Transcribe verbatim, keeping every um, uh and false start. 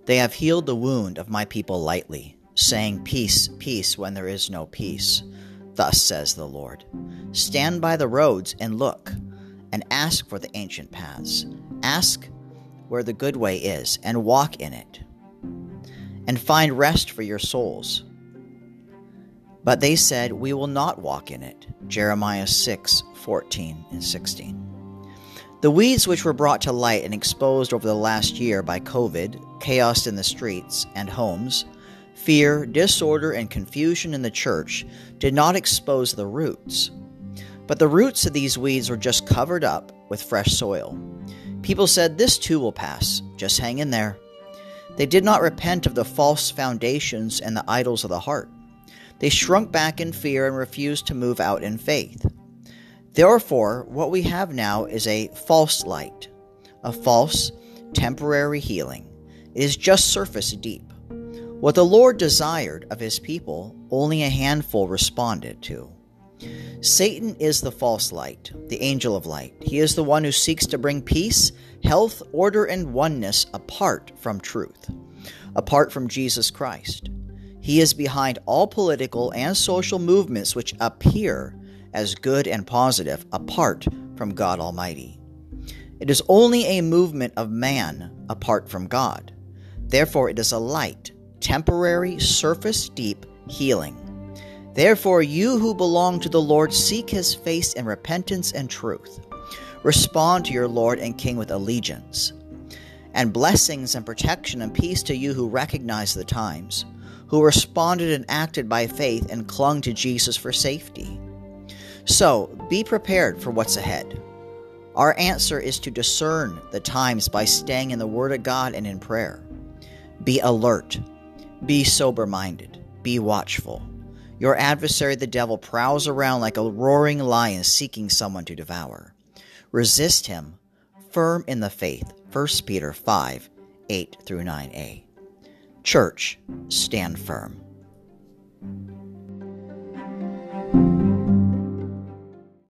They have healed the wound of my people lightly, saying, Peace, peace, when there is no peace. Thus says the Lord. Stand by the roads and look, and ask for the ancient paths. Ask where the good way is, and walk in it, and find rest for your souls. But they said, We will not walk in it. Jeremiah six, fourteen and sixteen. The weeds which were brought to light and exposed over the last year by COVID, chaos in the streets and homes, fear, disorder, and confusion in the church did not expose the roots. But the roots of these weeds were just covered up with fresh soil. People said, This too will pass. Just hang in there. They did not repent of the false foundations and the idols of the heart. They shrunk back in fear and refused to move out in faith. Therefore, what we have now is a false light, a false, temporary healing. It is just surface deep. What the Lord desired of his people, only a handful responded to. Satan is the false light, the angel of light. He is the one who seeks to bring peace, health, order, and oneness apart from truth, apart from Jesus Christ. He is behind all political and social movements which appear as good and positive apart from God Almighty. It is only a movement of man apart from God. Therefore, it is a light, temporary, surface-deep healing. Therefore, you who belong to the Lord seek his face in repentance and truth. Respond to your Lord and King with allegiance. And blessings and protection and peace to you who recognize the times, who responded and acted by faith and clung to Jesus for safety. So, be prepared for what's ahead. Our answer is to discern the times by staying in the Word of God and in prayer. Be alert. Be sober-minded. Be watchful. Your adversary, the devil, prowls around like a roaring lion seeking someone to devour. Resist him, firm in the faith. First Peter five, eight through nine a. Church, stand firm.